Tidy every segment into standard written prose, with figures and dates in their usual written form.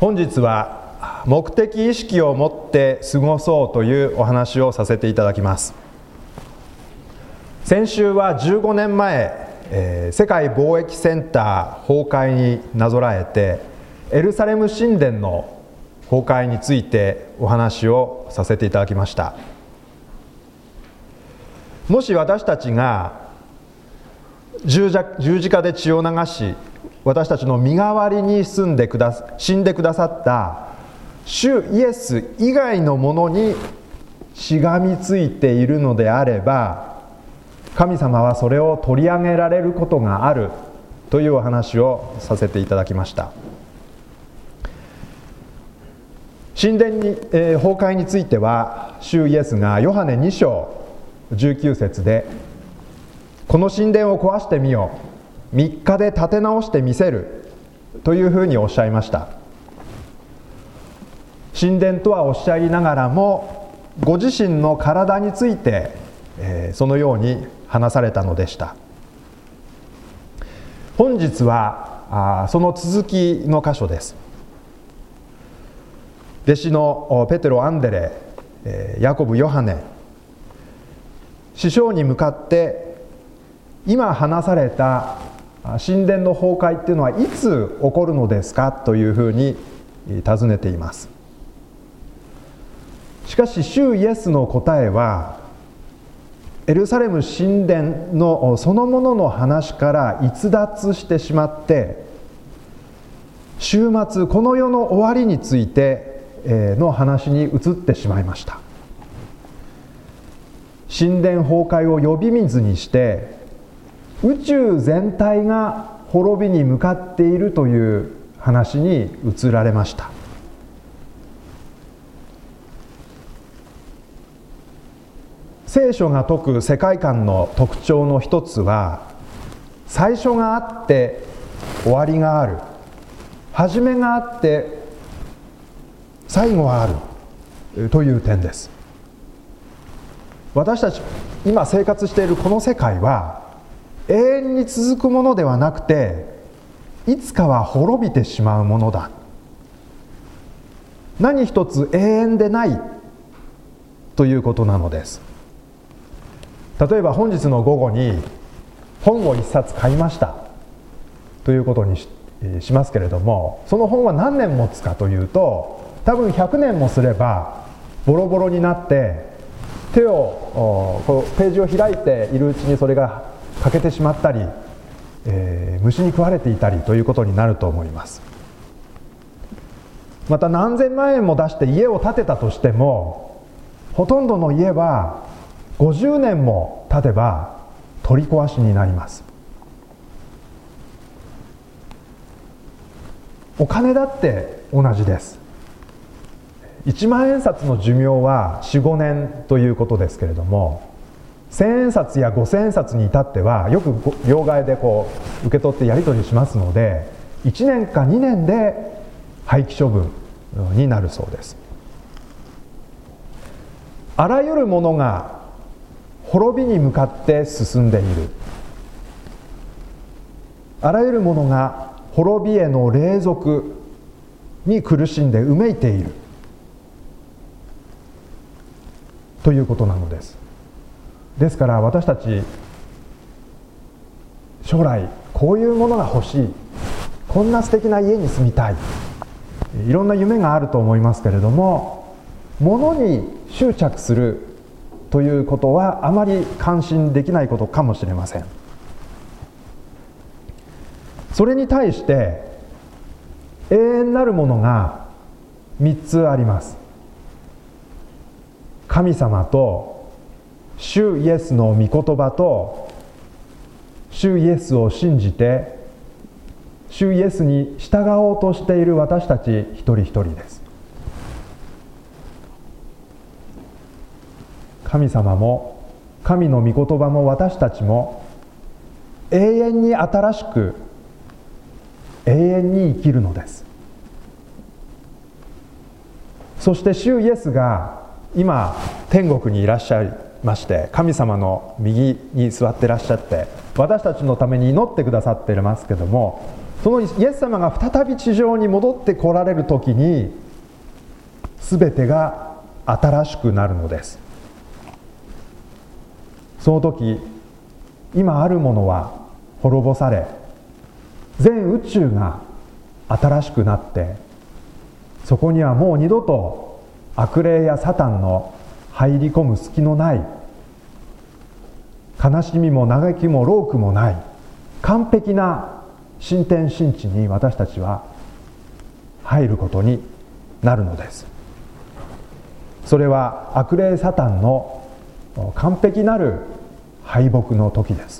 本日は目的意識を持って過ごそうというお話をさせていただきます。先週は15年前、世界貿易センター崩壊になぞらえてエルサレム神殿の崩壊についてお話をさせていただきました。もし私たちが十字架で血を流し、私たちの身代わりに死んでくださった主イエス以外のものにしがみついているのであれば、神様はそれを取り上げられることがあるというお話をさせていただきました。神殿に、崩壊については、主イエスがヨハネ2章19節で、この神殿を壊してみよう、3日で建て直してみせるというふうにおっしゃいました。神殿とはおっしゃいながらも、ご自身の体について、そのように話されたのでした。本日はその続きの箇所です。弟子のペテロ、アンデレ、ヤコブ、ヨハネ、師匠に向かって今話された神殿の崩壊っていうのはいつ起こるのですかというふうに尋ねています。しかし主イエスの答えは、エルサレム神殿のそのものの話から逸脱してしまって、終末、この世の終わりについての話に移ってしまいました。神殿崩壊を呼び水にして宇宙全体が滅びに向かっているという話に移られました。聖書が説く世界観の特徴の一つは、最初があって終わりがある、始めがあって最後があるという点です。私たち今生活しているこの世界は永遠に続くものではなくて、いつかは滅びてしまうものだ。何一つ永遠でないということなのです。例えば本日の午後に本を一冊買いましたということに しますけれども、その本は何年持つかというと、多分100年もすればボロボロになって、手をこうページを開いているうちにそれが欠けてしまったり、虫に食われていたりということになると思います。また何千万円も出して家を建てたとしても、ほとんどの家は50年も経てば取り壊しになります。お金だって同じです。1万円札の寿命は 4,5 年ということですけれども、1000円札や5000円札に至ってはよく両替でこう受け取ってやり取りしますので、1年か2年で廃棄処分になるそうです。あらゆるものが滅びに向かって進んでいる。あらゆるものが滅びへの隷属に苦しんでうめいているということなのです。ですから私たち、将来こういうものが欲しい、こんな素敵な家に住みたい、いろんな夢があると思いますけれども、物に執着するということはあまり関心できないことかもしれません。それに対して永遠なるものが3つあります。神様と主イエスの御言葉と、主イエスを信じて主イエスに従おうとしている私たち一人一人です。神様も神の御言葉も私たちも永遠に新しく永遠に生きるのです。そして主イエスが今天国にいらっしゃいまして、神様の右に座ってらっしゃって、私たちのために祈ってくださっていますけども、 そのイエス様が再び地上に戻って来られる時に、全てが新しくなるのです。その時、今あるものは滅ぼされ、全宇宙が新しくなって、そこにはもう二度と悪霊やサタンの入り込む隙のない、悲しみも嘆きも労苦もない完璧な新天新地に私たちは入ることになるのです。それは悪霊サタンの完璧なる敗北の時です。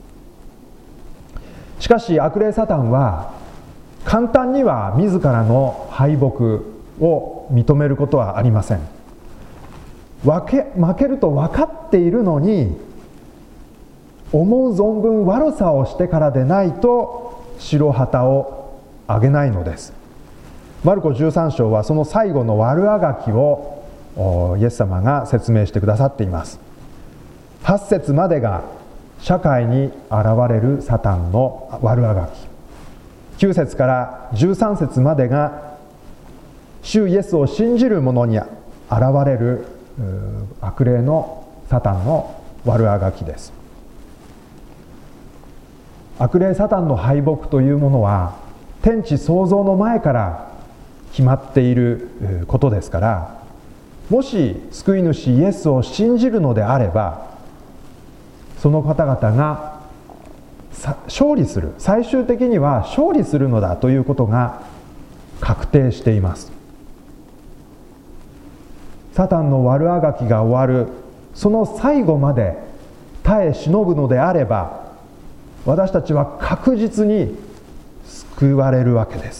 しかし悪霊サタンは簡単には自らの敗北を認めることはありません。負けると分かっているのに、思う存分悪さをしてからでないと白旗をあげないのです。マルコ13章はその最後の悪あがきをイエス様が説明してくださっています。8節までが社会に現れるサタンの悪あがき、9節から13節までが主イエスを信じる者に現れる悪霊のサタンの悪あがきです。悪霊サタンの敗北というものは天地創造の前から決まっていることですから、もし救い主イエスを信じるのであれば、その方々が勝利する、最終的には勝利するのだということが確定しています。サタンの悪あがきが終わるその最後まで耐え忍ぶのであれば、私たちは確実に救われるわけです。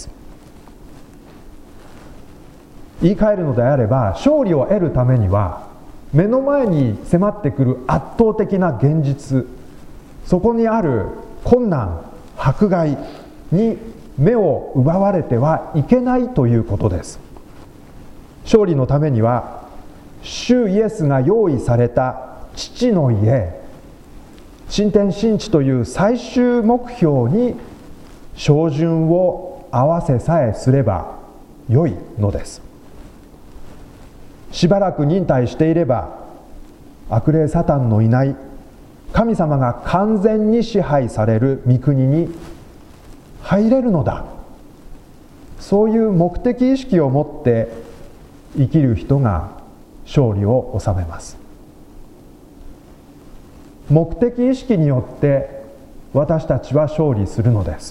言い換えるのであれば、勝利を得るためには目の前に迫ってくる圧倒的な現実、そこにある困難、迫害に目を奪われてはいけないということです。勝利のためには主イエスが用意された父の家、新天新地という最終目標に照準を合わせさえすれば良いのです。しばらく忍耐していれば、悪霊サタンのいない神様が完全に支配される御国に入れるのだ、そういう目的意識を持って生きる人が勝利を収めます。目的意識によって私たちは勝利するのです。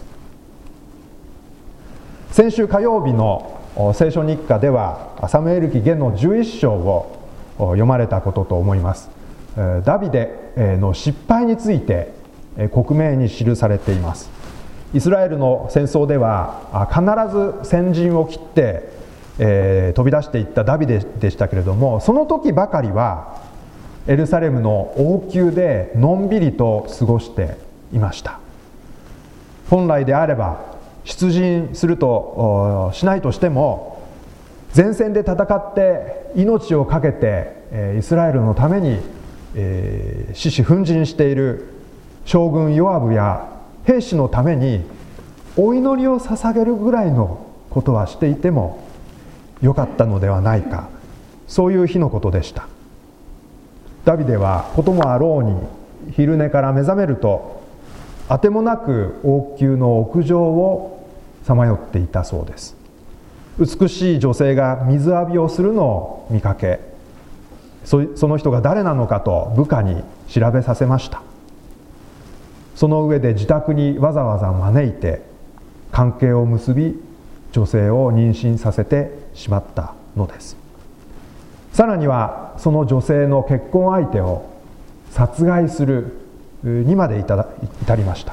先週火曜日の聖書日課ではサムエル記下の11章を読まれたことと思います。ダビデの失敗について克明に記されています。イスラエルの戦争では必ず先陣を切って飛び出していったダビデでしたけれども、その時ばかりはエルサレムの王宮でのんびりと過ごしていました。本来であれば出陣するとしないとしても、前線で戦って命を懸けてイスラエルのために獅子奮迅している将軍ヨアブや兵士のためにお祈りを捧げるぐらいのことはしていてもよかったのではないか、そういう日のことでした。ダビデはこともあろうに昼寝から目覚めると、あてもなく王宮の屋上をさまよっていたそうです。美しい女性が水浴びをするのを見かけ、その人が誰なのかと部下に調べさせました。その上で自宅にわざわざ招いて関係を結び、女性を妊娠させてしまったのです。さらにはその女性の結婚相手を殺害するにまで至りました。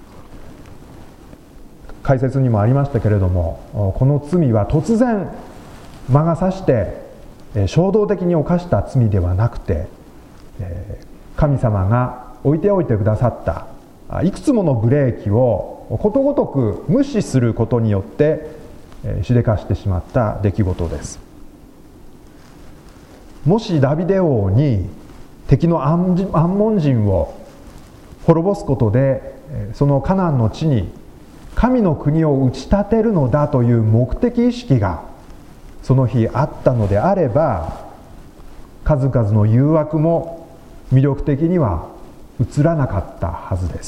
解説にもありましたけれども、この罪は突然魔が差して衝動的に犯した罪ではなくて、神様が置いておいてくださったいくつものブレーキをことごとく無視することによってしでかしてしまった出来事です。もしダビデ王に敵のアンモン人を滅ぼすことでそのカナンの地に神の国を打ち立てるのだという目的意識がその日あったのであれば、数々の誘惑も魅力的には映らなかったはずです。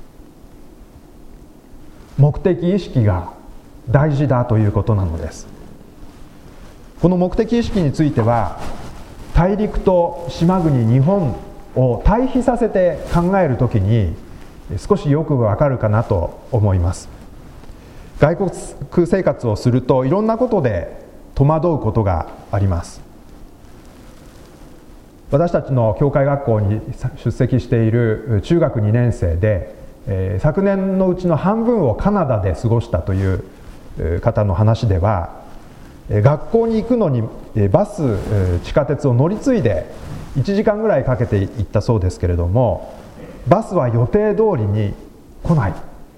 目的意識が大事だということなのです。この目的意識については、大陸と島国日本を対比させて考えるときに少しよくわかるかなと思います。外国生活をするといろんなことで戸惑うことがあります。私たちの教会学校に出席している中学2年生で、昨年のうちの半分をカナダで過ごしたという方の話では、学校に行くのにバス、地下鉄を乗り継いで1時間ぐらいかけて行ったそうですけれども、バスは予定通りに来ない。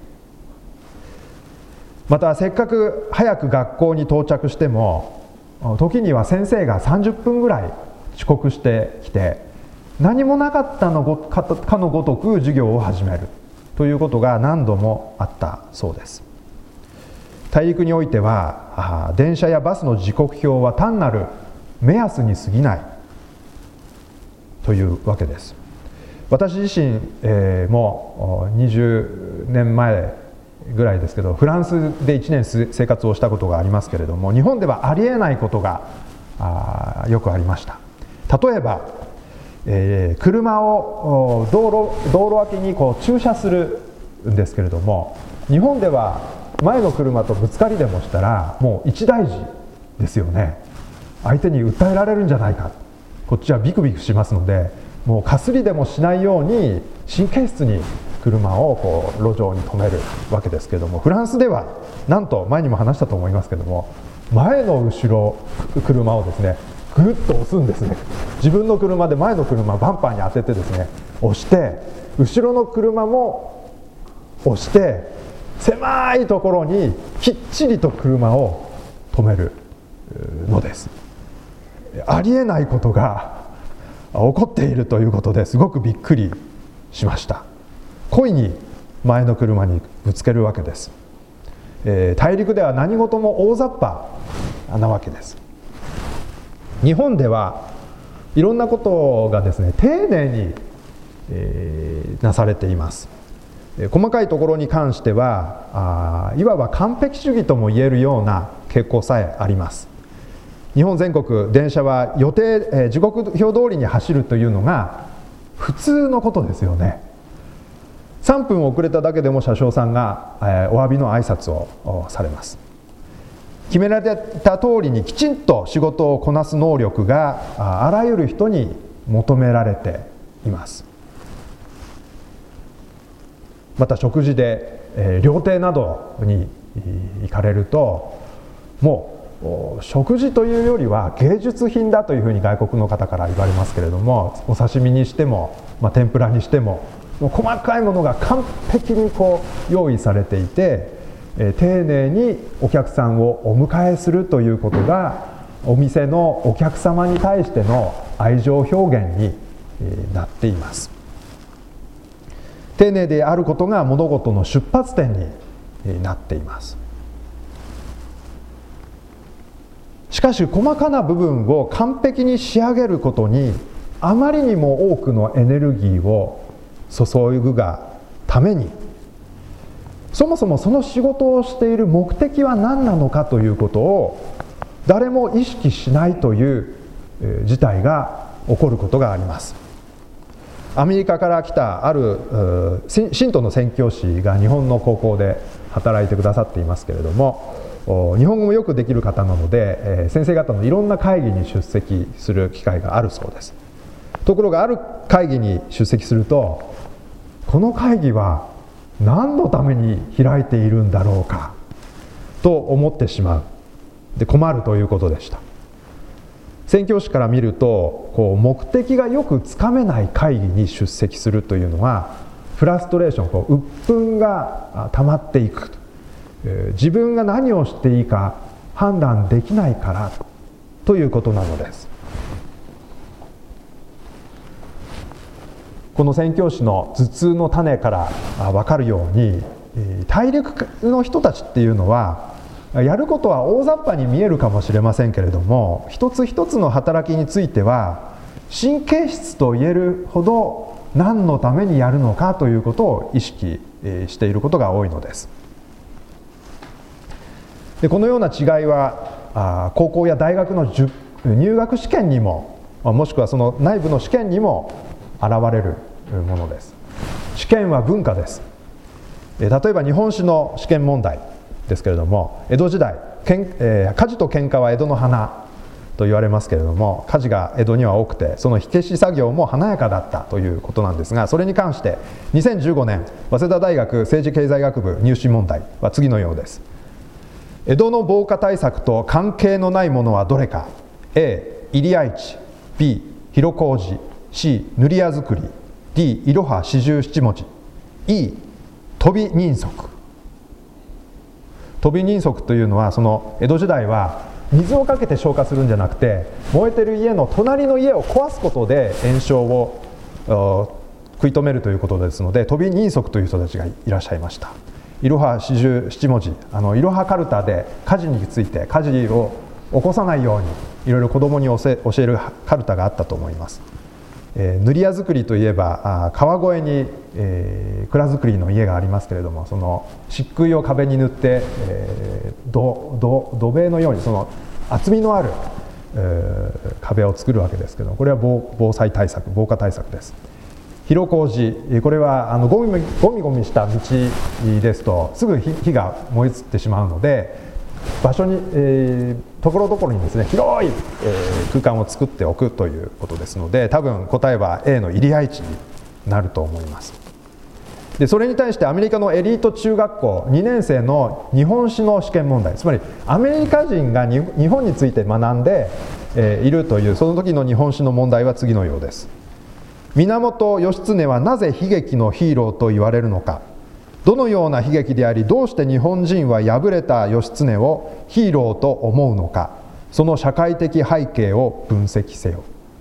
またせっかく早く学校に到着しても、時には先生が30分ぐらい遅刻してきて、何もなかったのかのごとく授業を始めるということが何度もあったそうです。大陸においては電車やバスの時刻表は単なる目安に過ぎないというわけです。私自身、もう20年前ぐらいですけど、フランスで1年生活をしたことがありますけれども、日本ではありえないことがよくありました。例えば、車を道路脇に駐車するんですけれども、日本では前の車とぶつかりでもしたらもう一大事ですよね。相手に訴えられるんじゃないか、こっちはビクビクしますので、もうかすりでもしないように神経質に車を路上に止めるわけですけれども、フランスではなんと前にも話したと思いますけれども、前の後ろ車をですねぐるっと押すんですね。自分の車で前の車バンパーに当ててですね押して、後ろの車も押して、狭いところにきっちりと車を止めるのです。ありえないことが起こっているということですごくびっくりしました。故意に前の車にぶつけるわけです。大陸では何事も大雑把なわけです。日本ではいろんなことがですね丁寧に、なされています。細かいところに関してはいわば完璧主義とも言えるような傾向さえあります。日本全国電車は時刻表通りに走るというのが普通のことですよね。3分遅れただけでも車掌さんがお詫びの挨拶をされます。決められた通りにきちんと仕事をこなす能力があらゆる人に求められています。また食事で、料亭などに行かれると、もう食事というよりは芸術品だというふうに外国の方から言われますけれども、お刺身にしても、天ぷらにしても、もう細かいものが完璧に用意されていて、丁寧にお客さんをお迎えするということがお店のお客様に対しての愛情表現になっています。丁寧であることが物事の出発点になっています。しかし細かな部分を完璧に仕上げることにあまりにも多くのエネルギーを注ぐがために、そもそもその仕事をしている目的は何なのかということを誰も意識しないという事態が起こることがあります。アメリカから来たある信徒の宣教師が日本の高校で働いてくださっていますけれども、日本語もよくできる方なので先生方のいろんな会議に出席する機会があるそうです。ところがある会議に出席すると、この会議は何のために開いているんだろうかと思ってしまう。で、困るということでした。宣教師から見ると目的がよくつかめない会議に出席するというのはフラストレーション、鬱憤が溜まっていく、自分が何をしていいか判断できないからということなのです。この宣教師の頭痛の種から分かるように、 大陸の人たちっていうのはやることは大雑把に見えるかもしれませんけれども、一つ一つの働きについては神経質と言えるほど何のためにやるのかということを意識していることが多いのです。でこのような違いは高校や大学の入学試験にも、もしくはその内部の試験にも現れるものです。試験は文化です。例えば日本史の試験問題ですけれども、江戸時代、火事と喧嘩は江戸の花と言われますけれども、火事が江戸には多くて、その火消し作業も華やかだったということなんですが、それに関して2015年早稲田大学政治経済学部入試問題は次のようです。江戸の防火対策と関係のないものはどれか。 A. 入会地、 B. 広小路、 C. 塗り屋作り、 D. いろは四十七文字、 E. 飛び人足。飛び人足というのは、その江戸時代は水をかけて消火するんじゃなくて、燃えてる家の隣の家を壊すことで延焼を食い止めるということですので、飛び人足という人たちがいらっしゃいました。いろは四十七文字、いろはかるたで火事について、火事を起こさないようにいろいろ子どもに教えるかるたがあったと思います。塗り屋作りといえば、川越に、蔵造りの家がありますけれども、その漆喰を壁に塗って、土塀のようにその厚みのある、壁を作るわけですけど、これは防災対策、防火対策です。広小路、これはゴミゴミした道ですとすぐ火が燃え移ってしまうので、場所に、ところどころにですね、広い、空間を作っておくということですので、多分答えは A の入会地になると思います。でそれに対してアメリカのエリート中学校2年生の日本史の試験問題、つまりアメリカ人が日本について学んで、いるというその時の日本史の問題は次のようです。源義経はなぜ悲劇のヒーローと言われるのか。どのような悲劇であり、どうして日本人は敗れた義経をヒーローと思うのか。その社会的背景を分析せよ。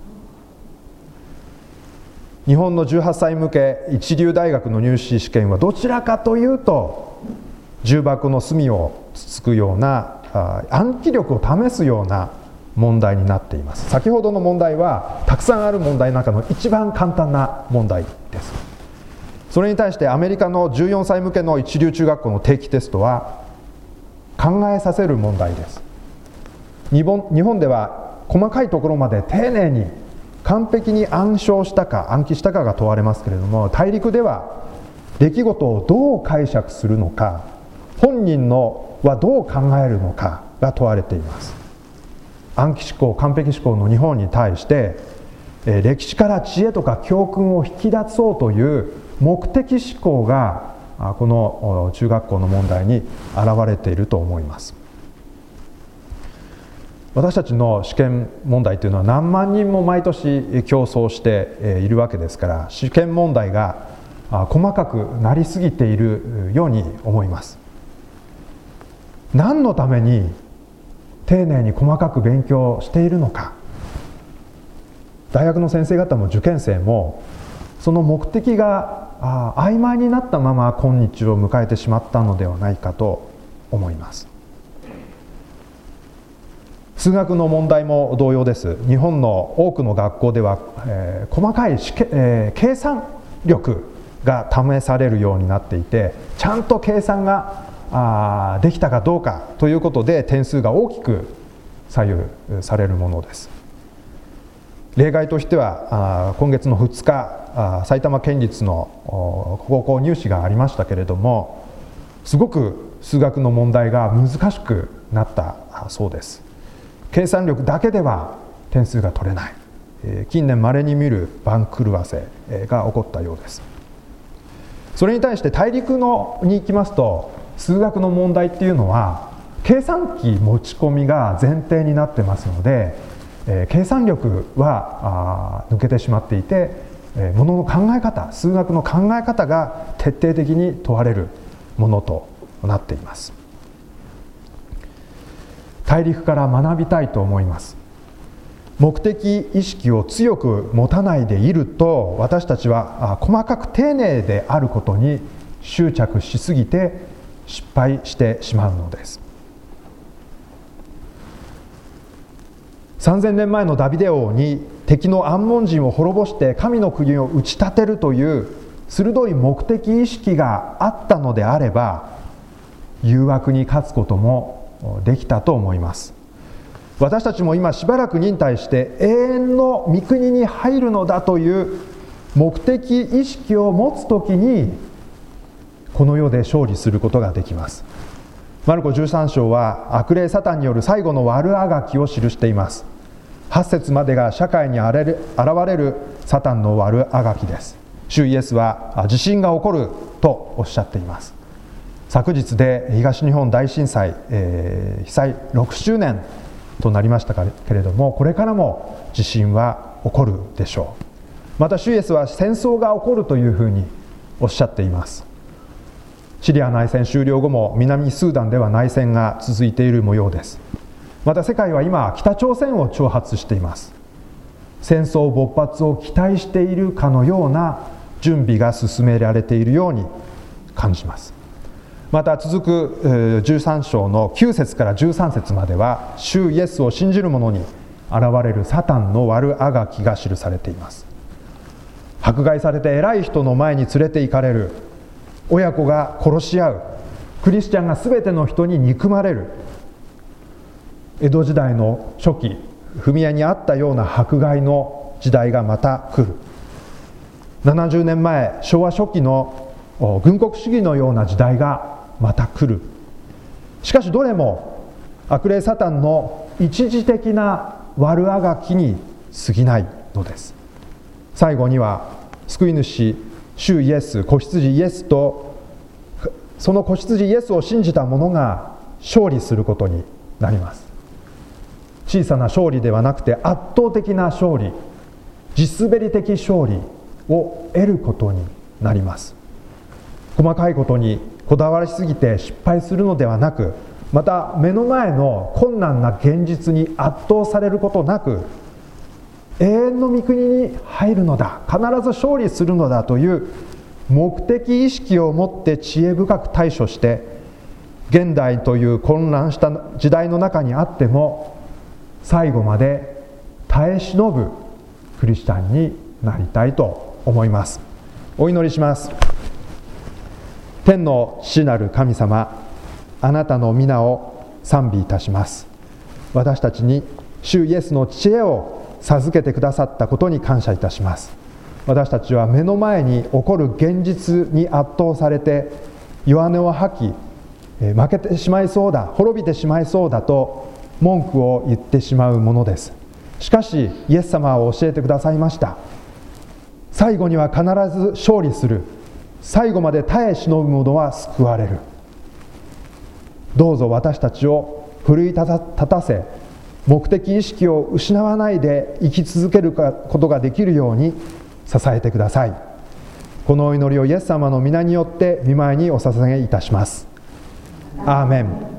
日本の18歳向け一流大学の入試試験はどちらかというと、重箱の隅をつつくような暗記力を試すような問題になっています。先ほどの問題はたくさんある問題の中の一番簡単な問題です。それに対してアメリカの14歳向けの一流中学校の定期テストは考えさせる問題です。日本では細かいところまで丁寧に完璧に暗記したかが問われますけれども、大陸では出来事をどう解釈するのか、本人はどう考えるのかが問われています。暗記思考、完璧思考の日本に対して歴史から知恵とか教訓を引き出そうという目的思考がこの中学校の問題に現れていると思います。私たちの試験問題というのは何万人も毎年競争しているわけですから、試験問題が細かくなりすぎているように思います。何のために丁寧に細かく勉強しているのか。大学の先生方も受験生もその目的が曖昧になったまま今日を迎えてしまったのではないかと思います。数学の問題も同様です。日本の多くの学校では、細かい計算力が試されるようになっていて、ちゃんと計算ができたかどうかということで点数が大きく左右されるものです。例外としては今月の2日埼玉県立の高校入試がありましたけれども、すごく数学の問題が難しくなったそうです。計算力だけでは点数が取れない、近年まれに見る番狂わせが起こったようです。それに対して大陸に行きますと、数学の問題っていうのは計算機持ち込みが前提になってますので、計算力は抜けてしまっていて、ものの考え方、数学の考え方が徹底的に問われるものとなっています。大陸から学びたいと思います。目的意識を強く持たないでいると、私たちは細かく丁寧であることに執着しすぎて失敗してしまうのです。3000年前のダビデ王に敵のアンモン人を滅ぼして神の国を打ち立てるという鋭い目的意識があったのであれば、誘惑に勝つこともできたと思います。私たちも今しばらく忍耐して永遠の御国に入るのだという目的意識を持つときに、この世で勝利することができます。マルコ13章は悪霊サタンによる最後の悪あがきを記しています。8節までが社会に現れるサタンの悪あがきです。主イエスは地震が起こるとおっしゃっています。昨日で東日本大震災、被災6周年となりましたけれども、これからも地震は起こるでしょう。また主イエスは戦争が起こるというふうにおっしゃっています。シリア内戦終了後も南スーダンでは内戦が続いている模様です。また世界は今北朝鮮を挑発しています。戦争勃発を期待しているかのような準備が進められているように感じます。また続く13章の9節から13節までは、主イエスを信じる者に現れるサタンの悪あがきが記されています。迫害されて偉い人の前に連れて行かれる、親子が殺し合う、クリスチャンが全ての人に憎まれる、江戸時代の初期、踏み絵にあったような迫害の時代がまた来る。70年前、昭和初期の軍国主義のような時代がまた来る。しかしどれも悪霊サタンの一時的な悪あがきに過ぎないのです。最後には救い主主イエス、子羊イエスとその子羊イエスを信じた者が勝利することになります。小さな勝利ではなくて圧倒的な勝利、地滑り的勝利を得ることになります。細かいことにこだわりすぎて失敗するのではなく、また目の前の困難な現実に圧倒されることなく、永遠の御国に入るのだ、必ず勝利するのだという目的意識を持って知恵深く対処して、現代という混乱した時代の中にあっても最後まで耐え忍ぶクリスチャンになりたいと思います。お祈りします。天の父なる神様、あなたの皆を賛美いたします。私たちに主イエスの知恵を授けてくださったことに感謝いたします。私たちは目の前に起こる現実に圧倒されて弱音を吐き、負けてしまいそうだ、滅びてしまいそうだと文句を言ってしまうものです。しかしイエス様は教えてくださいました。最後には必ず勝利する。最後まで耐え忍ぶ者は救われる。どうぞ私たちを奮い立たせ、目的意識を失わないで生き続けることができるように支えてください。このお祈りをイエス様の皆によって御前にお捧げいたします。アーメン。